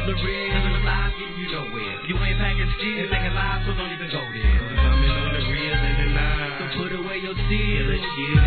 the real, cause the lies get you nowhere. If you ain't packing shit and making lies, so don't even go there. Cause I'm in on the real and the lies. So put away your tears, let's get